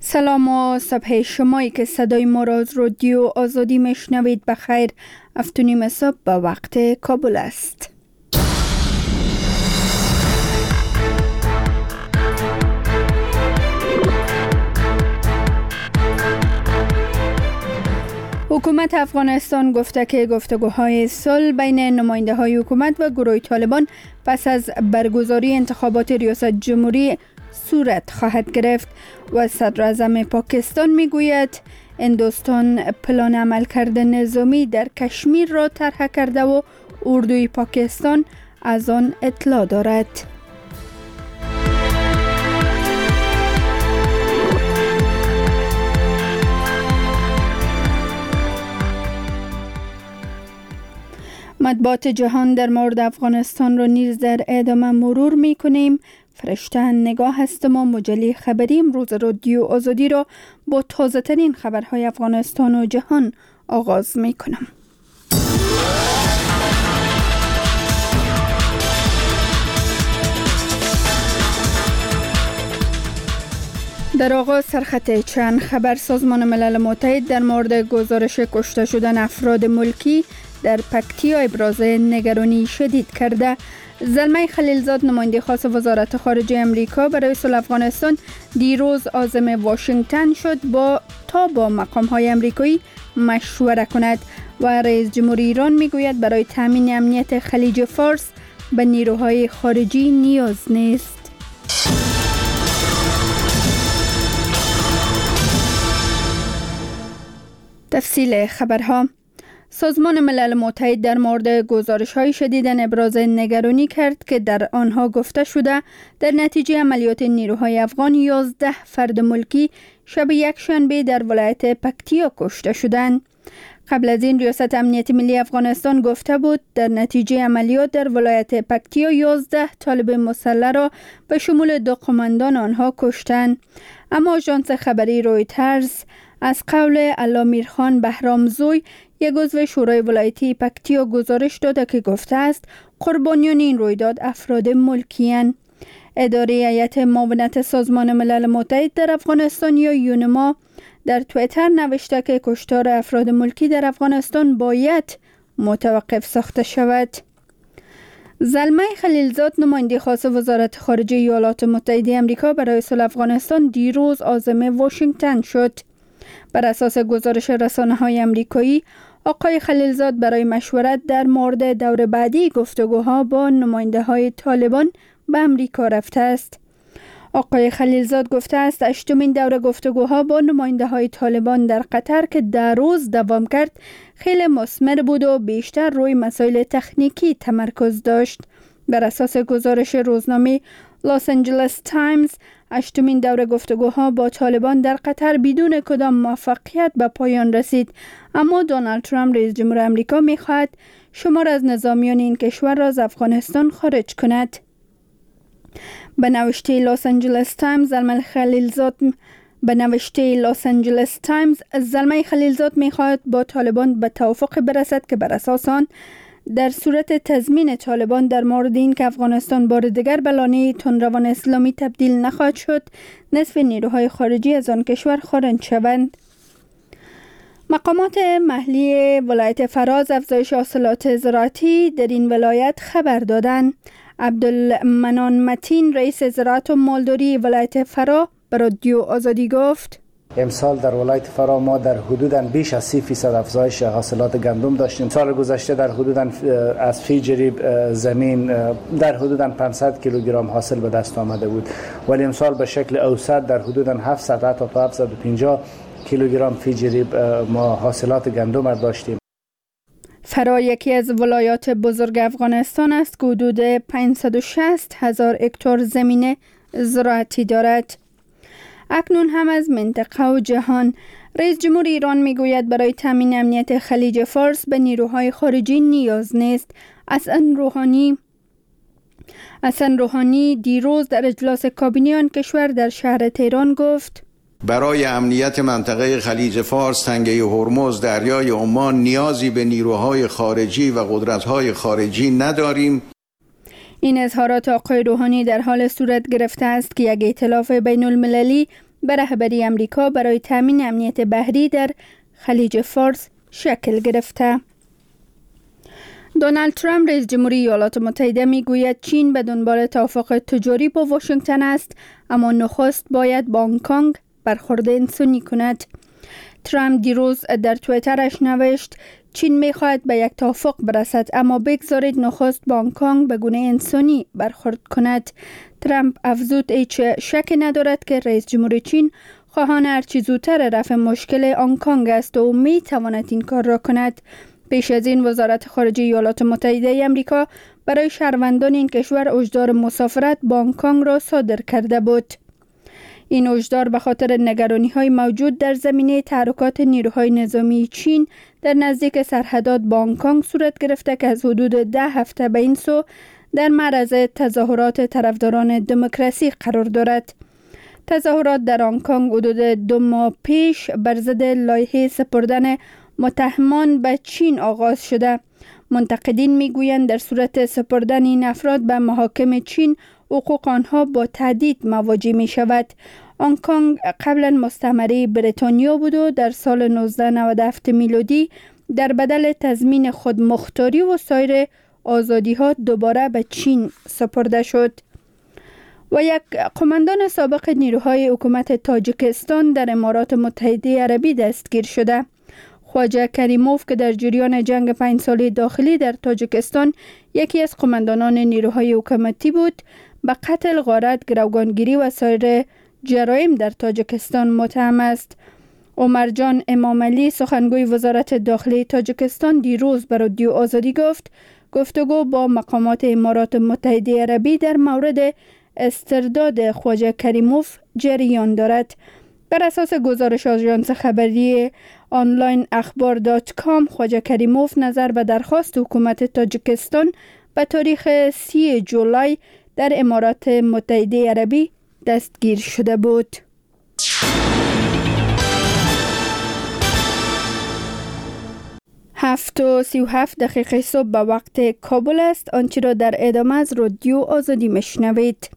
سلام و صبح شمایی که صدای ما را از رادیو آزادی میشنوید. بخیر، 7:30 صبح به وقت کابل است. حکومت افغانستان گفته که گفتگوهای صلح بین نماینده های حکومت و گروه طالبان پس از برگزاری انتخابات ریاست جمهوری صورت خواهد گرفت و صدر اعظم پاکستان میگوید هندوستان پلان عملکرد نظامی در کشمیر را طرح کرده و اردوی پاکستان از آن اطلاع دارد. مطبوعات جهان در مورد افغانستان را نیز در ادامه مرور می کنیم. فرشته نگاه هستم و مجله خبری امروز رادیو آزادی را با تازه ترین خبرهای افغانستان و جهان آغاز می کنم. در آغاز سرخط چند خبر. سازمان ملل متحد در مورد گزارش کشته شدن افراد ملکی در پکتیا ابراز نگرانی شدید کرده. زلمه خلیلزاد نماینده خاص وزارت خارجه امریکا برای صلح افغانستان دیروز عازم واشنگتن شد تا با مقام‌های امریکایی مشوره کند و رئیس جمهور ایران میگوید برای تامین امنیت خلیج فارس به نیروهای خارجی نیاز نیست. تفصیل خبرها. سازمان ملل متحد در مورد گزارش‌های شدید ابراز نگرانی کرد که در آنها گفته شده در نتیجه عملیات نیروهای افغان 11 فرد ملکی شب یکشنبه در ولایت پکتیا کشته شدند. قبل از این ریاست امنیت ملی افغانستان گفته بود در نتیجه عملیات در ولایت پکتیا 11 طالب مسلح را به شمول 2 قماندان آنها کشتند. اما آژانس خبری رویترز از قول علا میرخان بهرامزوی، یک عضو شورای ولایتی پکتیا گزارش داده که گفته است قربانیان این رویداد افراد ملکی‌اند. اداره هیئت معاونت سازمان ملل متحد در افغانستان یا یونما در توییتر نوشته که کشتار افراد ملکی در افغانستان باید متوقف ساخته شود. زلمه خلیلزاد نماینده خاص وزارت خارجه ایالات متحده آمریکا برای صلح افغانستان دیروز عازم واشنگتن شد. بر اساس گزارش رسانه‌های آمریکایی، آقای خلیلزاد برای مشورت در مورد دور بعدی گفتگوها با نماینده‌های طالبان به آمریکا رفته است. آقای خلیلزاد گفته است 8مین دور گفتگوها با نماینده‌های طالبان در قطر که 10 روز دوام کرد خیلی مثمر بود و بیشتر روی مسائل تکنیکی تمرکز داشت. بر اساس گزارش روزنامه لاس آنجلس تایمز، 8مین دور گفتگوها با طالبان در قطر بدون کدام موفقیت به پایان رسید، اما دونالد ترامپ رئیس جمهور آمریکا می‌خواهد شمار از نظامیان این کشور را از افغانستان خارج کند. به نوشته لاس آنجلس تایمز، زلمه خلیلزاد می‌خواهد با طالبان به توافق برسد که بر اساس آن در صورت تضمین طالبان در مورد این که افغانستان بار دیگر به لانه تندروان اسلامی تبدیل نخواهد شد، نصف نیروهای خارجی از آن کشور خارج شوند. مقامات محلی ولایت فراز افزایش حاصلات زراعتی در این ولایت خبر دادند. عبدالمنان متین رئیس زراعت و مالداری ولایت فرا به رادیو آزادی گفت امسال در ولایت فرا ما در حدوداً بیش از 30% افزایش حاصلات گندم داشتیم. سال گذشته در حدوداً از فی جریب زمین در حدوداً 500 کیلوگرم حاصل به دست آمده بود، ولی امسال به شکل اوسط در حدوداً 700 تا 750 کیلوگرم فی جریب ما حاصلات گندم داشتیم. فرا یکی از ولایات بزرگ افغانستان است که حدود 560,000 هکتار زمین زراعتی دارد. اکنون هم از منطقه و جهان. رئیس جمهور ایران میگوید برای تامین امنیت خلیج فارس به نیروهای خارجی نیاز نیست. حسن روحانی دیروز در اجلاس کابینه آن کشور در شهر تهران گفت برای امنیت منطقه خلیج فارس، تنگه هرمز، دریای عمان نیازی به نیروهای خارجی و قدرت‌های خارجی نداریم. این اظهارات آقای روحانی در حال صورت گرفته است که یک ائتلاف بین المللی به رهبری امریکا برای تامین امنیت بحری در خلیج فارس شکل گرفته. دونالد ترامپ رئیس جمهوری ایالات متحده میگوید چین به دنبال توافق تجاری با واشنگتن است، اما نخست باید با هنگ کنگ برخورد انسانی کند. ترامپ دیروز در توییترش نوشت چین میخواهد به یک توافق برسد، اما بگذارید نخست با هنگ کنگ به گونه انسانی برخورد کند. ترامپ افزود هیچ شک ندارد که رئیس جمهور چین خواهان هرچی زودتر رفع مشکل هنگ کنگ است و می تواند این کار را کند. پیش از این وزارت خارجه ایالات متحده آمریکا برای شهروندان این کشور هشدار مسافرت با هنگ کنگ را صادر کرده بود. این هشدار به خاطر نگرانی‌های موجود در زمینه تحرکات نیروهای نظامی چین در نزدیک سرحدات با هنگ کنگ صورت گرفته که از حدود 10 هفته به این سو در معرض تظاهرات طرفداران دموکراسی قرار دارد. تظاهرات در هنگ کنگ حدود 2 ماه پیش بر ضد لایحه سپردن متهمان به چین آغاز شده. منتقدین میگویند در صورت سپردن این افراد به محاکم چین حقوق آنها با تهدید مواجه می شود. هنگ کنگ قبلا مستعمره بریتانیا بود و در سال 1997 میلادی در بدل تضمین خودمختاری و سایر آزادی ها دوباره به چین سپرده شد. و یک قماندان سابق نیروهای حکومت تاجیکستان در امارات متحده عربی دستگیر شده. خواجه کریموف که در جریان جنگ 5 ساله داخلی در تاجیکستان یکی از قماندانان نیروهای حکومتی بود، به قتل، غارت، گروگانگیری و سایر جرایم در تاجیکستان متهم است. عمرجان امامعلی سخنگوی وزارت داخلی تاجیکستان دیروز به رادیو آزادی گفت گفتگو با مقامات امارات متحده عربی در مورد استرداد خواجه کریموف جریان دارد. بر اساس گزارش آژانس خبری آنلاین اخبار.com خواجه کریموف نظر به درخواست حکومت تاجیکستان به تاریخ 30 جولای در امارات متحده عربی دستگیر شده بود. هفت و 37 دقیقه صبح به وقت کابل است. آنچه را در ادامه از رادیو آزادی میشنوید.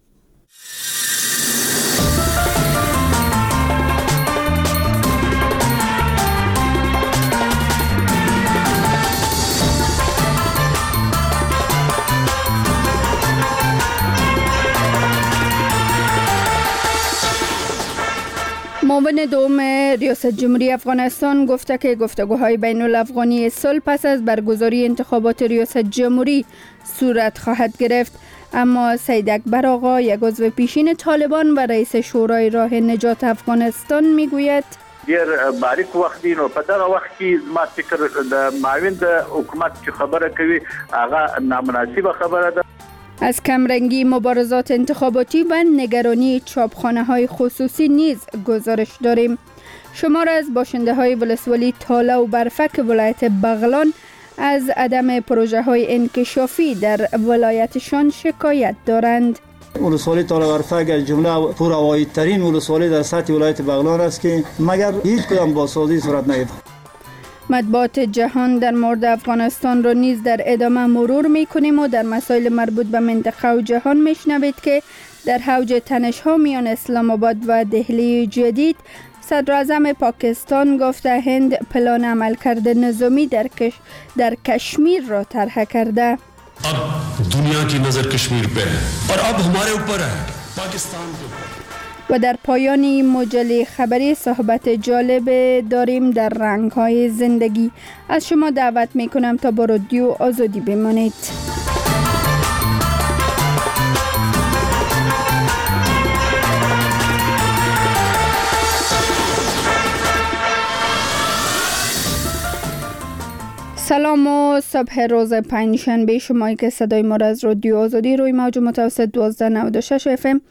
معاون دوم ریاست جمهوری افغانستان گفته که گفتگوهای بین الافغانی صلح پس از برگزاری انتخابات ریاست جمهوری صورت خواهد گرفت، اما سید اکبر آقا، یک عضو پیشین طالبان و رئیس شورای راه نجات افغانستان میگوید ډیر باریک وخت دی، نو په دغه وخت کې ما فکر د معاون د حکومت چې خبره کوي هغه نامناسبه خبره ده. از کمرنگی مبارزات انتخاباتی و نگرانی چاپخانه‌های خصوصی نیز گزارش داریم. شمار از باشنده های ولسوالی تاله و برفک ولایت بغلان از عدم پروژه های انکشافی در ولایتشان شکایت دارند. ولسوالی تاله و برفک از جمله پرعواید ترین ولسوالی در سطح ولایت بغلان است که مگر هیچ کدام بازسازی صورت نگرفته. مطبوعات جهان در مورد افغانستان را نیز در ادامه مرور می‌کنیم و در مسائل مربوط به منطقه و جهان میشنوید که در اوج تنش‌ها میان اسلام آباد و دهلی جدید صدر اعظم پاکستان گفته هند پلان عملکرد نظامی در کشمیر را طرح کرده. اب دنیا کی نظر کشمیر پہ ہے اور اب ہمارے اوپر ہے پاکستان کے. و در پایان این مجله خبری صحبت جالب داریم در رنگ‌های زندگی. از شما دعوت میکنم تا با رادیو آزادی بمانید. سلام و صبح روز پنجشنبه شمایی که صدای ما را از رادیو آزادی روی موج متوسط 1296 FM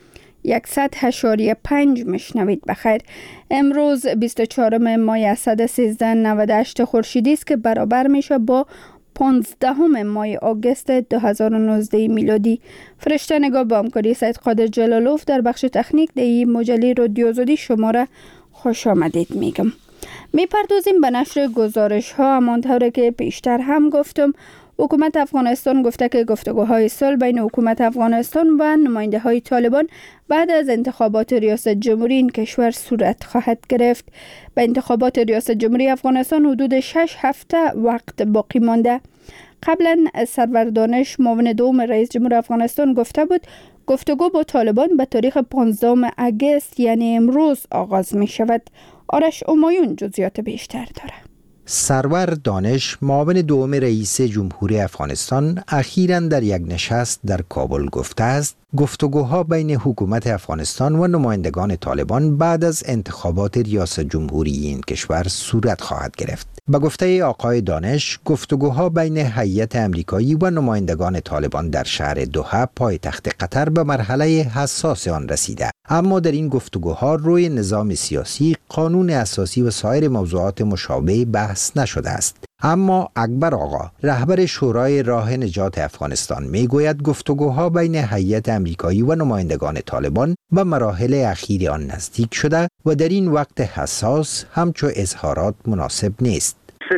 100.5 مشنوید. بخیر. امروز 24 ماه اسد 1398 خورشیدی است که برابر میشه با 15 ماه آگوست 2019 میلادی. فرشته نگاه با همکاری سید قادر جلالوف در بخش تکنیک دی مجله رادیو آزادی شما را خوش آمدید میگم. میپردازیم به نشر گزارش ها. همانطور که پیشتر هم گفتم، حکومت افغانستان گفته که گفتگوهای صلح بین حکومت افغانستان و نماینده های طالبان بعد از انتخابات ریاست جمهوری این کشور صورت خواهد گرفت. به انتخابات ریاست جمهوری افغانستان حدود 6 هفته وقت باقی مانده. قبلا سرور دانش معاون دوم رئیس جمهور افغانستان گفته بود گفتگو با طالبان به تاریخ 15 اگست یعنی امروز آغاز می شود. آرش امایون جزئیات بیشتر داره. سرور دانش معاون دوم رئیس جمهوری افغانستان اخیراً در یک نشست در کابل گفته است گفتگوها بین حکومت افغانستان و نمایندگان طالبان بعد از انتخابات ریاست جمهوری این کشور صورت خواهد گرفت. به گفته آقای دانش گفتگوها بین هیئت امریکایی و نمایندگان طالبان در شهر دوحه پایتخت قطر به مرحله حساس آن رسیده، اما در این گفتگوها روی نظام سیاسی، قانون اساسی و سایر موضوعات مشابه بحث نشده است. اما اکبر آقا رهبر شورای راه نجات افغانستان میگوید گفتگوها بین هیئت امریکایی و نمایندگان طالبان به مراحل اخیر آن نزدیک شده و در این وقت حساس همچو اظهارات مناسب نیست.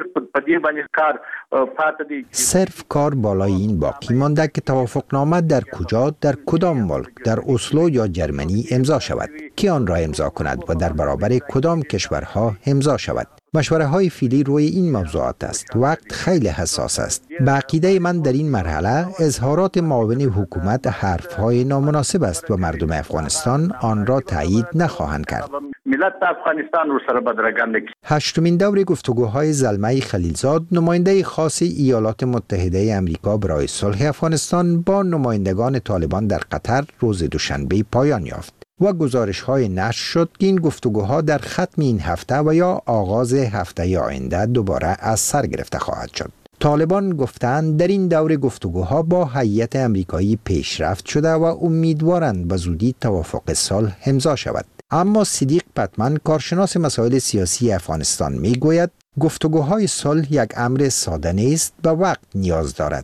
صرف کار بالای این باقی مانده که توافقنامه در کجا، در کدام ملک، در اسلو یا جرمنی امضا شود، کی آن را امضا کند و در برابر کدام کشورها امضا شود. مشوره های فعلی روی این موضوعات است. وقت خیلی حساس است. به عقیده من در این مرحله اظهارات معاون حکومت حرف های نامناسب است و مردم افغانستان آن را تایید نخواهند کرد. ملت افغانستان رو سره بدرگنده. هشتمین دور گفتگوهای زلمه خلیلزاد نماینده خاص ایالات متحده امریکا برای صلح افغانستان با نمایندگان طالبان در قطر روز دوشنبه پایان یافت و گزارش‌های نشر شد که این گفتگوها در ختم این هفته و یا آغاز هفته آینده دوباره از سر گرفته خواهد شد. طالبان گفتند در این دور گفتگوها با هیئت امریکایی پیشرفت شده و امیدوارند به زودی توافق صلح امضا شود. اما صدیق پتمن کارشناس مسائل سیاسی افغانستان میگوید گفتگوهای صلح یک امر ساده نیست و وقت نیاز دارد.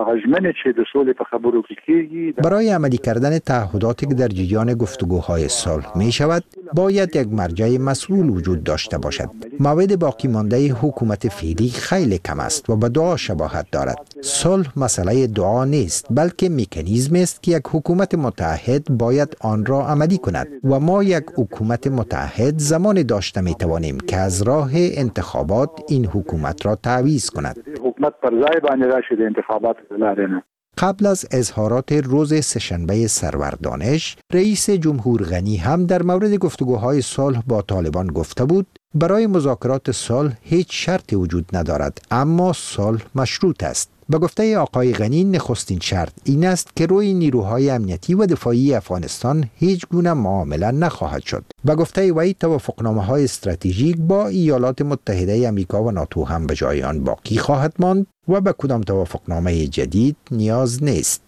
برای عملی کردن تعهداتی که در جریان گفتگوهای صلح می شود باید یک مرجع مسئول وجود داشته باشد. موعد باقی مانده حکومت فعلی خیلی کم است و به دعا شباهت دارد. صلح مسئله دعا نیست بلکه مکانیزم است که یک حکومت متحد باید آن را عملی کند و ما یک حکومت متحد زمان داشته می توانیم که از راه انتخابات این حکومت را تعویض کند. حکومت پر ځای باندې راشي د انتخابات لاره نه. قبل از اظهارات روز سه‌شنبه سرور دانش، رئیس جمهور غنی هم در مورد گفتگوهای صلح با طالبان گفته بود برای مذاکرات صلح هیچ شرطی وجود ندارد اما صلح مشروط است. به گفته آقای غنی نخستین شرط این است که روی نیروهای امنیتی و دفاعی افغانستان هیچ گونه معامله نخواهد شد. به گفته وی توافقنامه‌های استراتژیک با ایالات متحده آمریکا و ناتو هم به جای آن باقی خواهد ماند و به کدام توافقنامه جدید نیاز نیست.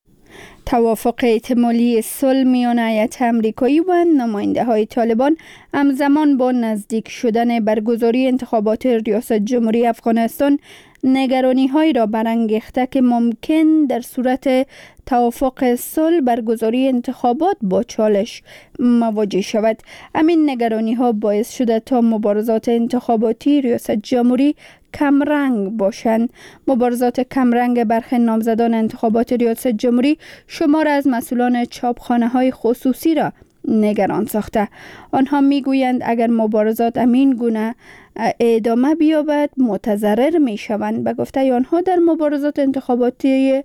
توافق احتمالی صلح میان هیئت امریکایی و نماینده های طالبان همزمان با نزدیک شدن برگزاری انتخابات ریاست جمهوری افغانستان نگرانی هایی را برانگیخته که ممکن در صورت توافق صلح برگزاری انتخابات با چالش مواجه شود. همین نگرانی ها باعث شده تا مبارزات انتخاباتی ریاست جمهوری کمرنگ باشند. مبارزات کمرنگ برخی نامزدان انتخابات ریاست جمهوری شمار از مسئولان چاپخانه های خصوصی را نگران ساخته. آنها میگویند اگر مبارزات امین گونه ادامه بیابد متضرر می شوند. به گفته آنها در مبارزات انتخاباتی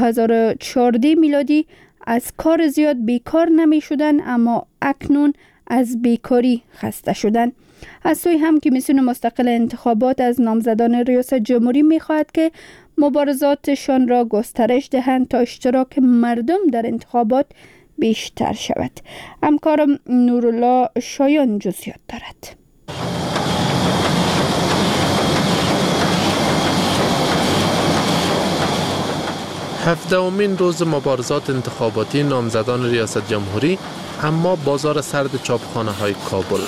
2014 میلادی از کار زیاد بیکار نمی شدند اما اکنون از بیکاری خسته شدند. از سوی هم کمیسیون مستقل انتخابات از نامزدان ریاست جمهوری می خواهد که مبارزاتشان را گسترش دهند تا اشتراک مردم در انتخابات بیشتر شود. همکارم نورالله شایان جزئیات دارد. هفدهمین روز مبارزات انتخاباتی نامزدان ریاست جمهوری، اما بازار سرد چاپخانه های کابل.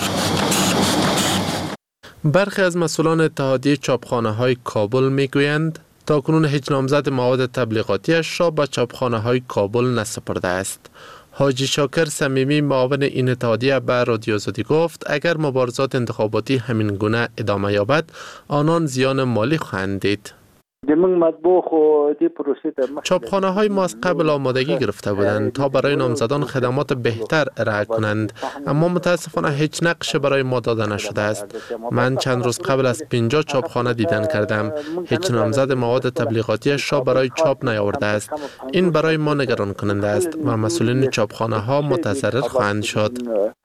برخی از مسئولان اتحادیه چاپخانه های کابل میگویند تاکنون هیچ نامزد مواد تبلیغاتیش را به چاپخانه های کابل نسپرده است. حاجی شاکر صمیمی معاون این اتحادیه به رادیو آزادی گفت اگر مبارزات انتخاباتی همین گونه ادامه یابد آنان زیان مالی خواهند دید. چاپخانه های ما از قبل آمادگی گرفته بودند تا برای نامزدان خدمات بهتر ارائه کنند، اما متاسفانه هیچ نقش برای ما داده نشده است. من چند روز قبل از 50 چاپخانه دیدن کردم. هیچ نامزد مواد تبلیغاتیش را برای چاپ نیاورده است. این برای ما نگران کننده است و مسئولین چاپخانه ها متضرر خواهند شد.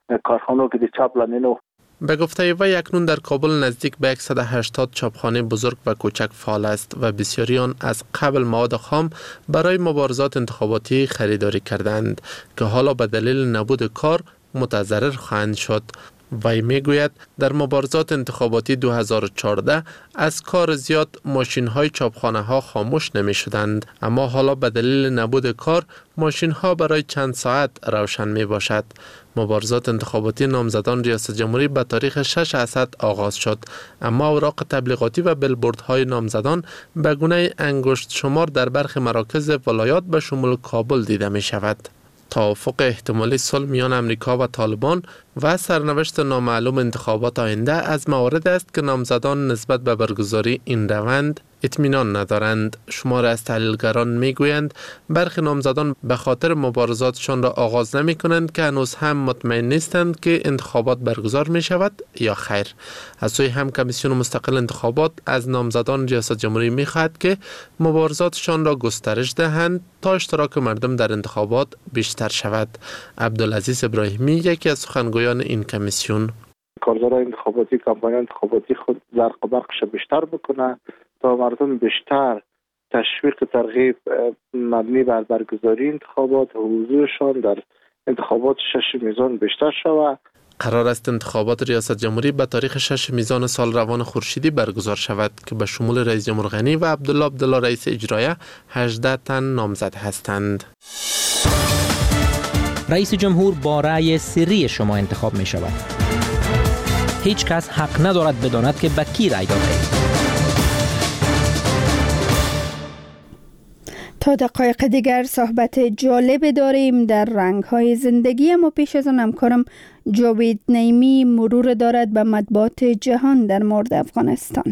به گفته وی اکنون در کابل نزدیک به 180 چاپخانه بزرگ و کوچک فعال است و بسیاری آن از قبل مواد خام برای مبارزات انتخاباتی خریداری کردند که حالا به دلیل نبود کار متضرر خواهند شد. وی میگوید در مبارزات انتخاباتی 2014 از کار زیاد ماشین های چاپخانه ها خاموش نمی شدند، اما حالا به دلیل نبود کار ماشین ها برای چند ساعت روشن می باشد. مبارزات انتخاباتی نامزدان ریاست جمهوری به تاریخ 6 اسد آغاز شد، اما اوراق تبلیغاتی و بیلبوردهای نامزدان به گونه انگشت شمار در برخی مراکز ولایات به شمول کابل دیده می شود. توافق احتمالی صلح میان امریکا و طالبان و سرنوشت نامعلوم انتخابات آینده از موارد است که نامزدان نسبت به برگزاری این روند اطمینان ندارند. شمار از تحلیلگران میگویند برخی نامزدان به خاطر مبارزاتشان را آغاز نمی کنند که هنوز هم مطمئن نیستند که انتخابات برگزار می شود یا خیر. از سوی هم کمیسیون مستقل انتخابات از نامزدان ریاست جمهوری می خواهد که مبارزاتشان را گسترش دهند تا اشتراک مردم در انتخابات بیشتر شود. عبدالعزیز ابراهیمی یکی از سخنگویان این کمیسیون: کارزارهای انتخاباتی کمپاین انتخاباتی خود زرق و برقش بیشتر بکنه تا مردم بیشتر تشویق ترغیب مبنی بر برگزاری انتخابات و حضورشان در انتخابات 6 میزان بیشتر شود. قرار است انتخابات ریاست جمهوری به تاریخ 6 میزان سال روان خورشیدی برگزار شود که به شمول رئیس جمهور غنی و عبدالله رئیس اجرایه 18 تن نامزد هستند. رئیس جمهور با رأی سری شما انتخاب می شود. هیچ کس حق ندارد بداند که به کی رأی داده اید. تا دقایق دیگر صحبت جالب داریم در رنگ‌های زندگی، اما پیش از آن همکارم جاوید نعیمی مرور دارد به مطبوعات جهان در مورد افغانستان.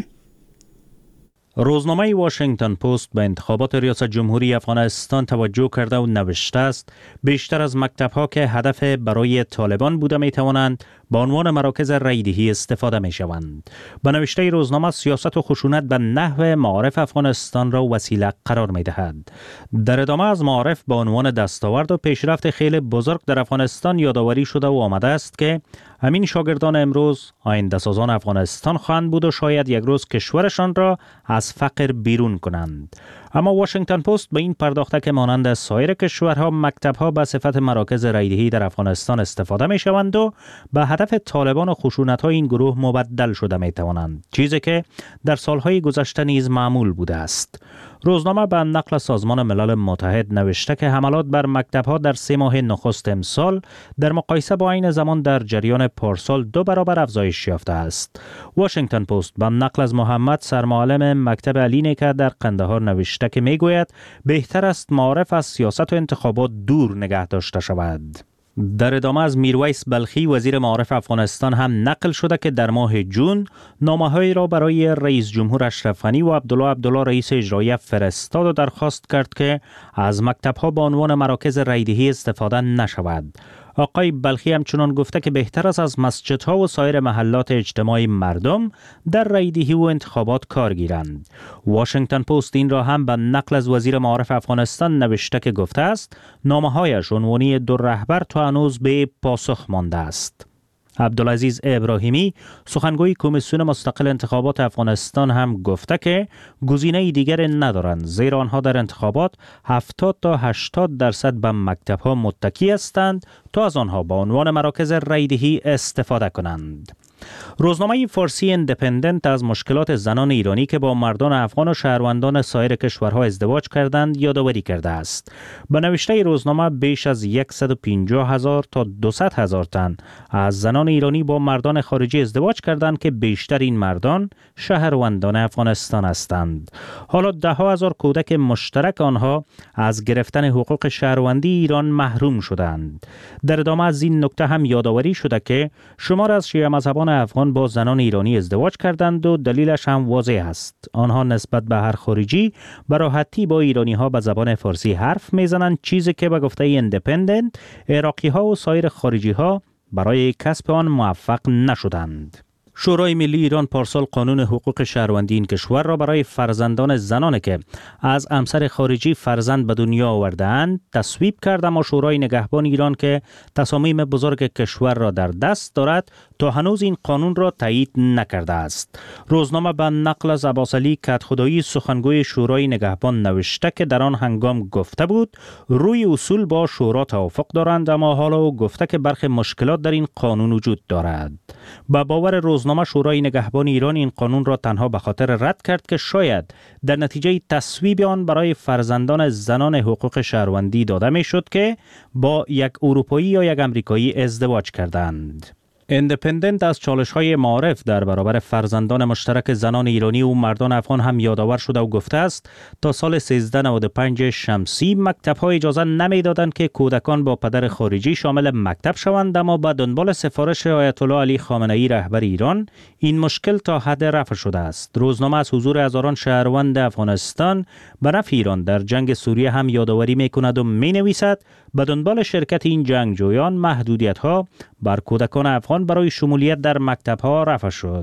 روزنامه واشنگتن پست به انتخابات ریاست جمهوری افغانستان توجه کرده و نوشته است بیشتر از مکتب‌ها که هدف برای طالبان بوده می توانند به عنوان مراکز رایدهی استفاده می شوند. به نوشته روزنامه سیاست و خشونت به نحو معارف افغانستان را وسیله قرار می دهد. در ادامه از معارف به عنوان دستاورد و پیشرفت خیلی بزرگ در افغانستان یادآوری شده و آمده است که همین شاگردان امروز آینده سازان افغانستان خواهند بود و شاید یک روز کشورشان را از فقر بیرون کنند. اما واشنگتن پست به این پرداخته که مانند سایر کشورها مکتب‌ها به صفت مراکز رایدهی در افغانستان استفاده می شوند و به هدف طالبان و خشونت‌های این گروه مبدل شده می توانند، چیزی که در سالهای گذشته نیز معمول بوده است. روزنامه به نقل سازمان ملل متحد نوشته که حملات بر مکتب‌ها در 3 ماه نخست امسال در مقایسه با این زمان در جریان پارسال 2 برابر افزایش یافته است. واشنگتن پست به نقل از محمد سرمعلم مکتب علی نیکه در قندهار نوشته که میگوید بهتر است معارف از سیاست و انتخابات دور نگه داشته شود. در ادامه از میرویس بلخی وزیر معارف افغانستان هم نقل شده که در ماه جون نامه‌هایی را برای رئیس جمهور اشرف غنی و عبدالله رئیس اجرایه فرستاد و درخواست کرد که از مکتب‌ها به عنوان مراکز رایدهی استفاده نشود. آقای بلخی همچنان گفته که بهتر است از مسجدها و سایر محلات اجتماعی مردم در رایدهی و انتخابات کار گیرند. واشنگتن پست این را هم به نقل از وزیر معارف افغانستان نوشته که گفته است نامه‌هایش عنوانی 2 رهبر تا هنوز به پاسخ مانده است. عبدالعزیز ابراهیمی سخنگوی کمیسیون مستقل انتخابات افغانستان هم گفته که گزینه دیگر ندارند، زیرا آنها در انتخابات 70 تا 80% به مکتب‌ها متکی هستند تا از آنها به عنوان مراکز رایدهی استفاده کنند. روزنامه فارسی ایندیپندنت از مشکلات زنان ایرانی که با مردان افغان و شهروندان سایر کشورها ازدواج کردند یادآوری کرده است. به نوشته روزنامه بیش از 150,000 تا 200,000 تن از زنان ایرانی با مردان خارجی ازدواج کردند که بیشتر این مردان شهروندان افغانستان هستند. حالا 10,000 کودک مشترک آنها از گرفتن حقوق شهروندی ایران محروم شدند. در ادامه از این نکته هم یادآوری شده که شمار از شیعه مذهبان کودکان افغان با زنان ایرانی ازدواج کردند و دلیلش هم واضح است. آنها نسبت به هر خارجی به راحتی با ایرانی ها به زبان فارسی حرف میزنند، چیزی که به گفته ایندیپندنت عراقی ها و سایر خارجی ها برای کسب آن موفق نشدند. شورای ملی ایران پارسال قانون حقوق شهروندی این کشور را برای فرزندان زنانی که از همسر خارجی فرزند به دنیا آورده‌اند تصویب کرد، اما شورای نگهبان ایران که تصامیم بزرگ کشور را در دست دارد تا هنوز این قانون را تایید نکرده است. روزنامه به نقل از عباس علی کدخدایی سخنگوی شورای نگهبان نوشته که در آن هنگام گفته بود روی اصول با شورا توافق دارند، اما حالا او گفته که برخی مشکلات در این قانون وجود دارد. با باور روزنامه شورای نگهبان ایران این قانون را تنها به خاطر رد کرد که شاید در نتیجه تصویب آن برای فرزندان زنان حقوق شهروندی داده میشد که با یک اروپایی یا یک امریکایی ازدواج کردند. ایندیپندنت از چالش‌های معارف در برابر فرزندان مشترک زنان ایرانی و مردان افغان هم یادآور شده و گفته است تا سال 1395 شمسی مکتب‌ها اجازه نمی‌دادند که کودکان با پدر خارجی شامل مکتب شوند، اما با دنبال سفارش آیت الله علی خامنه‌ای رهبر ایران این مشکل تا حد رفع شده است. روزنامه از حضور هزاران شهروند افغانستان به نفع ایران در جنگ سوریه هم یادآوری می‌کند و می‌نویسد به دنبال شرکت این جنگجویان محدودیت‌ها بر کودکان افغان برای شمولیت در مکتب‌ها رفع شد.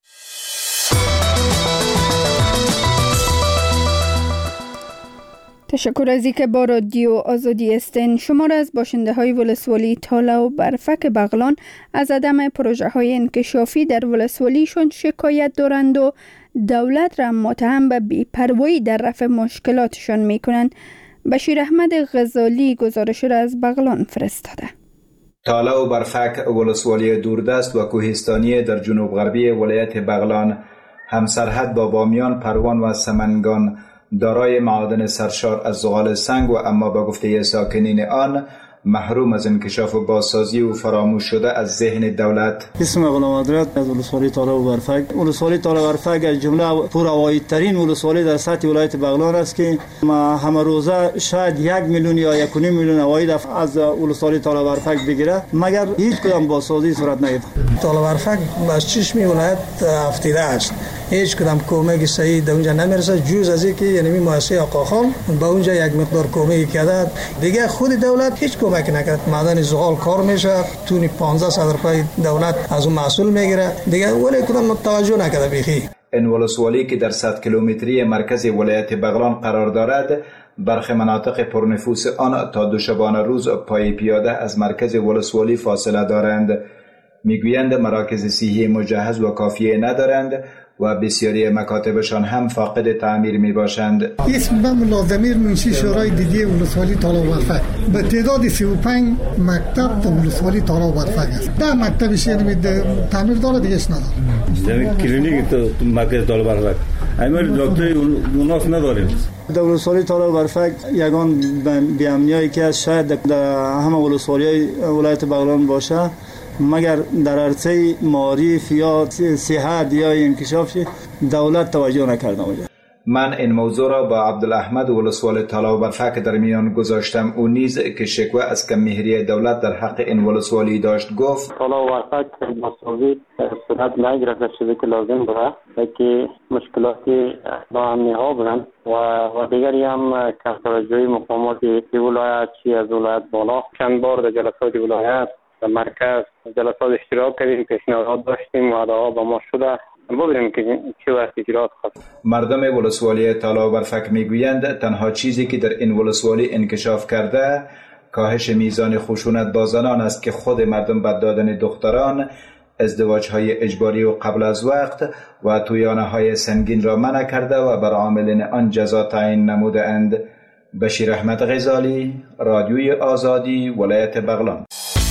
تشکر از اینکه با رادیو آزادی هستین. شمار از باشنده های ولسوالی تاله و برفک بغلان از عدم پروژه های انکشافی در ولسوالیشون شکایت دارند و دولت را متهم به بی‌پروایی در رفع مشکلاتشان میکنند. بشیر احمد غزالی گزارش را از بغلان فرستاده. تاله و برفک ولسوالی دوردست و کوهستانی در جنوب غربی ولایت بغلان همسرحد با بامیان، پروان و سمنگان دارای معادن سرشار از زغال سنگ و اما به گفته ساکنین آن محروم از انکشاف و بازسازی و فراموش شده از ذهن دولت. اسم غلام حضرت از ولسوالی تاله و برفک. ولسوالی تاله و برفک از جمله پرعوایدترین ولسوالی در سطح ولایت بغلان است که ما همه روزه شاید 1 میلیون یا 1.5 میلیون عواید از ولسوالی تاله و برفک بگیره، مگر هیچ کدام بازسازی صورت نگرفت. تاله و برفک از چشم ولایت افتیده است، هیچ کدام کمک صحیح در اونجا نمیرسه، جز از اینکه یعنی مؤسسه آقاخان با اونجا یک مقدار کمک کرده، دیگه خود دولت هیچ کمک نکرد. معدن زغال کار میشه، تونی 1500 روپیه دولت از اون محصول میگیره، دیگه ولی کدام توجه نکرده بیخی. این ولسوالی که در 100 کیلومتری مرکز ولایت بغلان قرار دارد، برخی مناطق پرنفوس آن تا دوشبانه روز پای پیاده از مرکز ولسوالی فاصله دارند. میگویند مراکز صحی مجهز و کافیه ندارند و بسیاری مکاتبشان هم فاقد تعمیر می باشند. اسم من ملازمیر منشی شورای دیدی ولسوالی تاله و برفک. به تعداد 35 مکتب در ولسوالی تاله و برفک است. 10 مکتبش یعنی تعمیر داره، دیگهش نداره. کلینیک تو مرکز تاله و برفک ایمر دکتر اوناس نداریم. در ولسوالی تاله و برفک یگان بی‌امنیایی که از شاید در همه ولسوالی ولایت بغلان باشه، مگر در عرصه معارف یا صحت یا انکشاف دولت توجه نکرده. من این موضوع را با عبدالاحمد ولسوالی تاله و برفک در میان گذاشتم. او نیز که شکوه از کم مهری دولت در حق این ولسوالی داشت گفت تاله و برفک بازسازی صورت نگرفته چیزی که لازم داره، که مشکلات ناامنی ها بودن و دیگری هم کم توجهی مقامات ولایت چی از ولایت بالا. چند بار در جلسات ولایت در مرکز جلسات اشتراک کردیم، پیشنهادات داشتیم، وعده ها به ما شده، ببینیم که چه وقت اجرات خواهد. مردم ولسوالی تاله و برفک میگویند تنها چیزی که در این ولسوالی انکشاف کرده کاهش میزان خشونت با زنان است که خود مردم به دادن دختران، ازدواج‌های اجباری و قبل از وقت و تویانه‌های سنگین را منع کرده و بر عاملین آن جزا تعیین نموده اند. بشیر احمد غزالی، رادیوی آزادی، ولایت بغلان.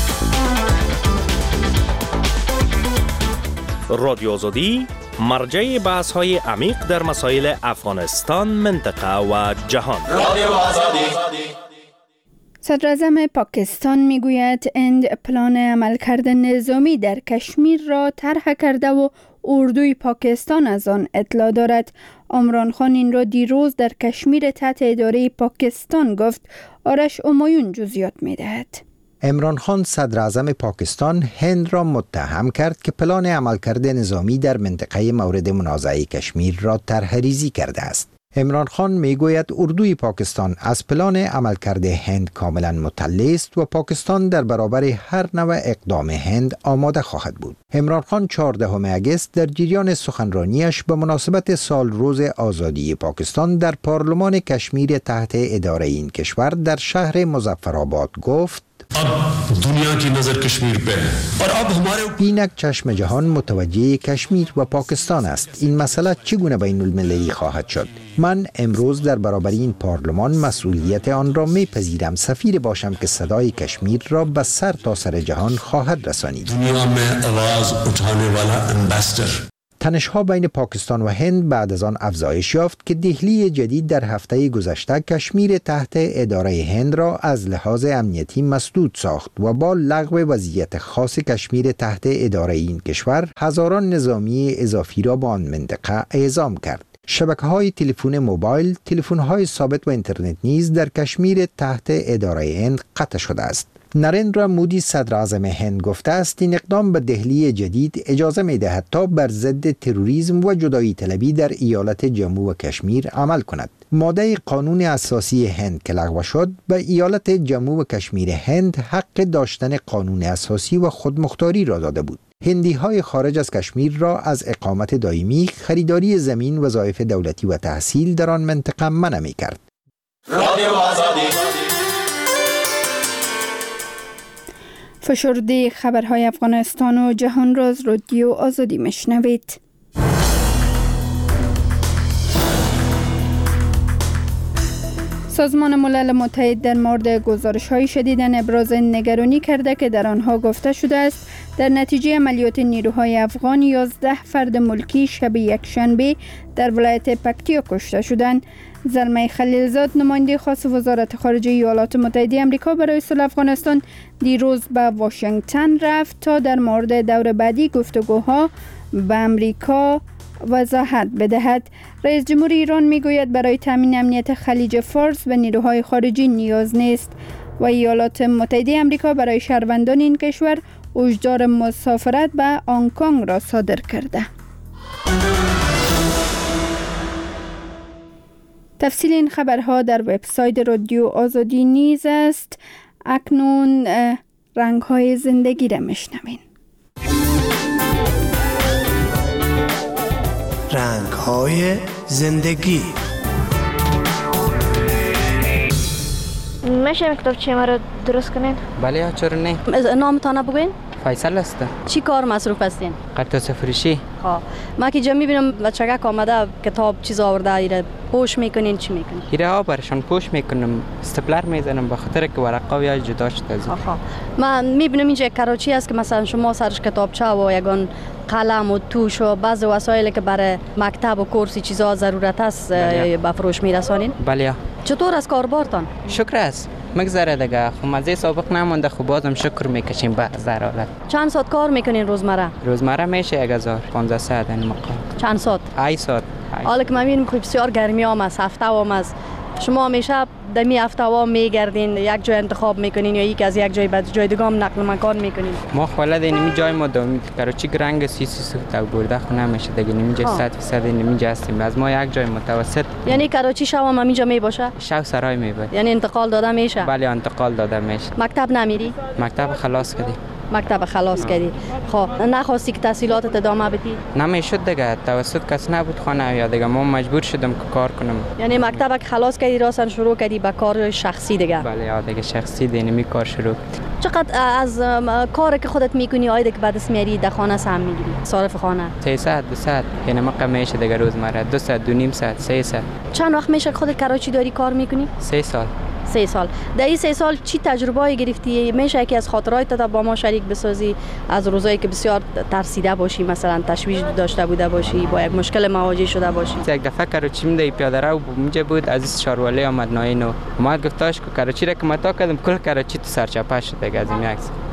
رادیو آزادی مرجع بحث‌های عمیق در مسائل افغانستان، منطقه و جهان. رادیو آزادی. صدراعظم پاکستان میگوید هند پلان عملکرد نظامی در کشمیر را طرح کرده و اردوی پاکستان از آن اطلاع دارد. عمران خان این را دیروز در کشمیر تحت اداره پاکستان گفت. آرش امایون جزئیات میدهد. عمران خان صدر اعظم پاکستان هند را متهم کرد که پلان عملکرد نظامی در منطقه مورد منازعه کشمیر را طرح‌ریزی کرده است. عمران خان میگوید اردوی پاکستان از پلان عملکرد هند کاملا مطلع است و پاکستان در برابر هر نوع اقدام هند آماده خواهد بود. عمران خان 14 اگست در جریان سخنرانیش به مناسبت سال روز آزادی پاکستان در پارلمان کشمیر تحت اداره این کشور در شهر مظفرآباد گفت: دنیا کی نظر کشمیر पे है और अब हमारे اینک چشم جهان متوجه کشمیر و پاکستان است. این مسئله چگونه بین المللی خواهد شد؟ من امروز در برابر این پارلمان مسئولیت آن را میپذیرم. سفیر باشم که صدای کشمیر را به سر تا سر جهان خواهد رسانید. दुनिया में आवाज उठाने वाला एम्बेसडर. تنش‌ها بین پاکستان و هند بعد از آن افزایش یافت که دهلی جدید در هفته گذشته کشمیر تحت اداره هند را از لحاظ امنیتی مسدود ساخت و با لغو وضعیت خاص کشمیر تحت اداره این کشور هزاران نظامی اضافی را به آن منطقه اعزام کرد. شبکه‌های تلفن موبایل، تلفن‌های ثابت و اینترنت نیز در کشمیر تحت اداره هند قطع شده است. نریندرا مودی صدر اعظم هند گفته است این اقدام به دهلی جدید اجازه می دهد تا بر ضد تروریسم و جدایی طلبی در ایالت جموں و کشمیر عمل کند. ماده قانون اساسی هند که لغو شد به ایالت جموں و کشمیر هند حق داشتن قانون اساسی و خودمختاری را داده بود. هندی های خارج از کشمیر را از اقامت دائمی، خریداری زمین، وظایف دولتی و تحصیل در آن منطقه منع می کرد. فشرده خبرهای افغانستان و جهان را از رادیو آزادی میشنوید. سازمان ملل متحد در مورد گزارش‌های شدیداً ابراز نگرانی کرده که در آنها گفته شده است در نتیجه عملیات نیروهای افغان 11 فرد ملکی شب یکشنبه در ولایت پکتیا کشته شدند. زلمه خلیلزاد نماینده خاص وزارت خارجه ایالات متحده آمریکا برای صلح افغانستان دیروز به واشنگتن رفت تا در مورد دور بعدی گفتگوها به آمریکا وضاحت بدهد. رئیس جمهور ایران میگوید برای تامین امنیت خلیج فارس به نیروهای خارجی نیاز نیست و ایالات متحده آمریکا برای شهروندان این کشور هشدار مسافرت به هنگ کنگ را صادر کرده. تفصیل این خبرها در وبسایت رادیو آزادی نیز است. اکنون رنگ‌های زندگی را میشنوین. رنگ‌های زندگی. میشه این کتابچه ما رو درست کنین؟ بله چرا نه؟ نامتان بگوین؟ فیصل است. چی کار مصروف هستین؟ قطعه فروشی. ما که جا میبینم بچگک آمده کتاب چیز آورده ایره پوش میکنین چی میکنین؟ ایره ها برشان پوش میکنم، استپلر میزنم به خاطر که ورقا یا جدا شده از من میبینم اینجا کراچی است که مثلا شما سرش کتابچه و یگان قلم و توش و بعض وسایلی که برای مکتب و کورسی چیزا ضرورت است به فروش میرسانین؟ بله. چطور از کاربارتان؟ شکر است. مگذره دیگه خب مزه سابق نمونده خب بازم شکر میکشیم به ضرورت. چند ساعت کار میکنین روزمره؟ روزمره میشه 1500 ساعت این مقام. چند ساعت؟ 8 ساعت. حالا که من میبینم خب بسیار گرمی هم است، هفته هم است. شما همیشه دمی هفته ها میگردین یک جای انتخاب میکنین یا یک از یک جای بعد جای دیگه هم نقل مکان میکنین؟ ما خالد اینمی جای ما داریم کراچی رنگ 30 تا برده خو نمیشه دیگه نمیجا 100% نمیجا هستیم از ما یک جای متوسط. یعنی کراچی شب هم اینجا میباشه؟ شب سرای میباشه. یعنی انتقال داده میشه؟ بله انتقال داده میشه. مکتب نمیری؟ مکتب خلاص کردی. مکتب خلاص کردی. خب نخواستی که تحصیلاتت ادامه بدی؟ نمیشد دیگه توسط کس نبود خانه یا دیگه ما مجبور شدم که کار کنم. یعنی مکتب خلاص کردی راستن شروع کردی به کار شخصی دیگه؟ بله یا دیگه شخصی دینمی کار شروع. چقدر از کاری که خودت میکنی آیده که بعد از میاری در خانه سهم میگیری؟ صارف خانه 300 200 یعنی ما میشه دیگه روزمره 200 2.5 ساعت 300. چند وقت میشه که خودت کراچی داری کار میکنی؟ 3 سال. 3 سال. در این 3 سال چی تجربه‌ای گرفتی؟ میشه که از خاطرات با ما شریک بسازی از روزایی که بسیار ترسیده باشی، مثلا تشویش داشته بوده باشی، با یک مشکل مواجه شده باشی؟ یک دفعه کراچی میده پیاده رو اونجا بود از شاروالی آمد ناینو اومد گفتاش که کراچی را که متا کردم کل کراچی تو سرچپه شد دیگه از این عکس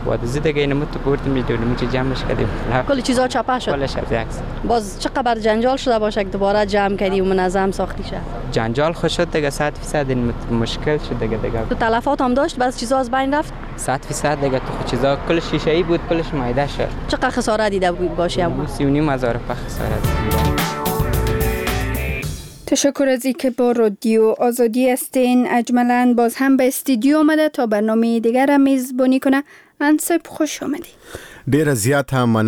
و از دیگه اینو تو بردیم میدونیم چه جمعش کردیم کل چیزا چاپه شد کلش از عکس باز چه خبر جنجال شده باشه که دوباره جمع کردی و منظم ساختی شه جنجال خوش شد دیگه 100% این مشکل شد دیگه تو تلفات هم داشت بعض چیزا از بین رفت 100% دیگه تو چیزا کل شیشه ای بود کلش مایده شد چقدر خسارت دیده باشی اما 3,500 خسارت. تشکر از اینکه با رادیو آزادی هستین. اجمالاً باز هم به استودیو آمده تا برنامه دیگر را میزبانی کنه. انصب خوش آمدی. ډیر زیات هم